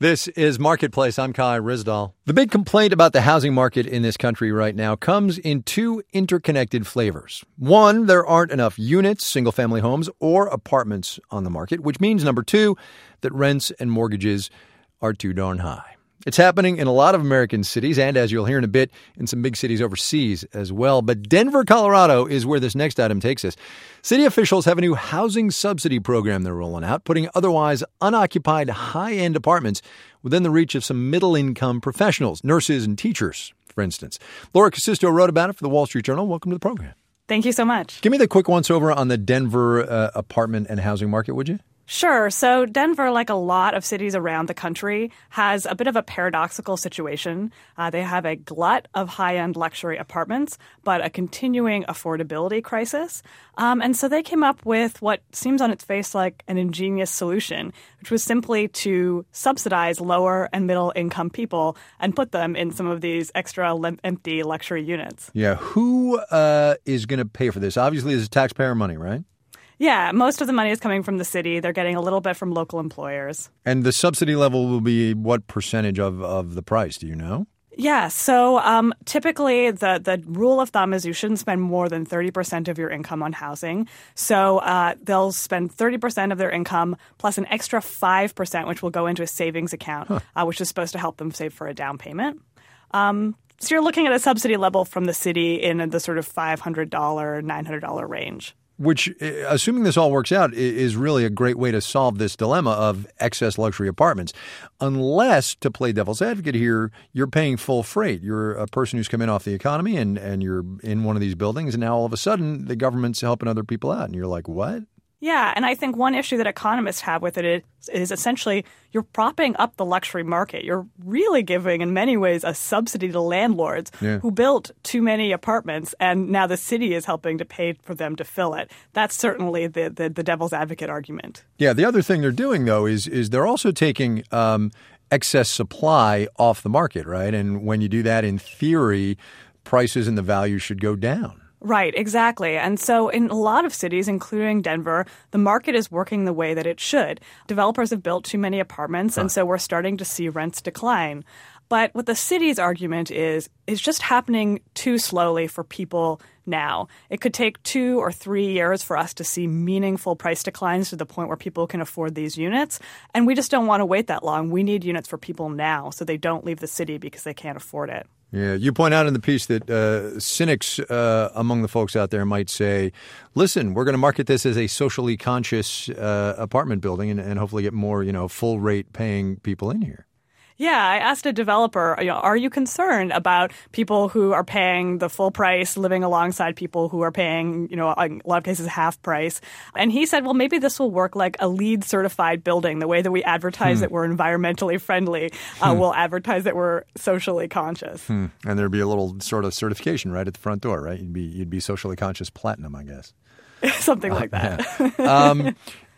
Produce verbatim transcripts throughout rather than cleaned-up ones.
This is Marketplace. I'm Kai Ryssdal. The big complaint about the housing market in this country right now comes in two interconnected flavors. One, there aren't enough units, single-family homes, or apartments on the market, which means, number two, that rents and mortgages are too darn high. It's happening in a lot of American cities and, as you'll hear in a bit, in some big cities overseas as well. But Denver, Colorado is where this next item takes us. City officials have a new housing subsidy program they're rolling out, putting otherwise unoccupied high-end apartments within the reach of some middle-income professionals, nurses and teachers, for instance. Laura Casisto wrote about it for the Wall Street Journal. Welcome to the program. Thank you so much. Give me the quick once-over on the Denver uh, apartment and housing market, would you? Sure. So Denver, like a lot of cities around the country, has a bit of a paradoxical situation. Uh, they have a glut of high-end luxury apartments, but a continuing affordability crisis. Um, and so they came up with what seems on its face like an ingenious solution, which was simply to subsidize lower and middle-income people and put them in some of these extra lim- empty luxury units. Yeah. Who uh, is going to pay for this? Obviously, this is taxpayer money, right? Yeah, most of the money is coming from the city. They're getting a little bit from local employers. And the subsidy level will be what percentage of, of the price? Do you know? Yeah, so um, typically the, the rule of thumb is you shouldn't spend more than thirty percent of your income on housing. So uh, they'll spend thirty percent of their income plus an extra five percent, which will go into a savings account, huh. uh, which is supposed to help them save for a down payment. Um, so you're looking at a subsidy level from the city in the sort of five hundred dollars, nine hundred dollars range. Which, assuming this all works out, is really a great way to solve this dilemma of excess luxury apartments. Unless, to play devil's advocate here, you're paying full freight. You're a person who's come in off the economy and, and you're in one of these buildings, and now all of a sudden the government's helping other people out. And you're like, what? Yeah, and I think one issue that economists have with it is, is essentially you're propping up the luxury market. You're really giving, in many ways, a subsidy to landlords yeah. who built too many apartments, and now the city is helping to pay for them to fill it. That's certainly the, the, the devil's advocate argument. Yeah, the other thing they're doing, though, is is they're also taking um, excess supply off the market, right? And when you do that, in theory, prices and the value should go down. Right, exactly. And so in a lot of cities, including Denver, the market is working the way that it should. Developers have built too many apartments, huh. and so we're starting to see rents decline. But what the city's argument is, is just happening too slowly for people now. It could take two or three years for us to see meaningful price declines to the point where people can afford these units. And we just don't want to wait that long. We need units for people now so they don't leave the city because they can't afford it. Yeah, you point out in the piece that uh, cynics uh, among the folks out there might say, listen, we're going to market this as a socially conscious uh, apartment building and, and hopefully get more, you know, full rate paying people in here. Yeah, I asked a developer, you know, are you concerned about people who are paying the full price living alongside people who are paying, you know, in a lot of cases half price? And he said, well, maybe this will work like a LEED certified building. The way that we advertise hmm. that we're environmentally friendly, uh, hmm. we'll advertise that we're socially conscious. Hmm. And there'd be a little sort of certification right at the front door, right? You'd be you'd be socially conscious platinum, I guess. Something like that. Uh, yeah. um,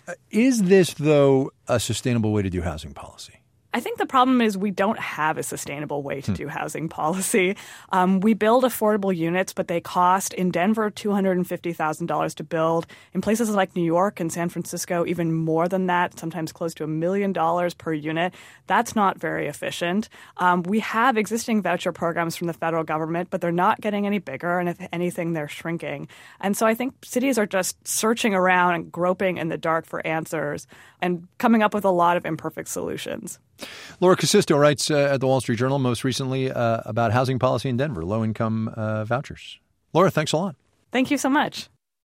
is this, though, a sustainable way to do housing policy? I think the problem is we don't have a sustainable way to do housing policy. Um, we build affordable units, but they cost in Denver two hundred fifty thousand dollars to build. In places like New York and San Francisco, even more than that, sometimes close to a million dollars per unit. That's not very efficient. Um, we have existing voucher programs from the federal government, but they're not getting any bigger, and if anything, they're shrinking. And so I think cities are just searching around and groping in the dark for answers and coming up with a lot of imperfect solutions. Laura Casisto writes uh, at the Wall Street Journal most recently uh, about housing policy in Denver, low-income uh, vouchers. Laura, thanks a lot. Thank you so much.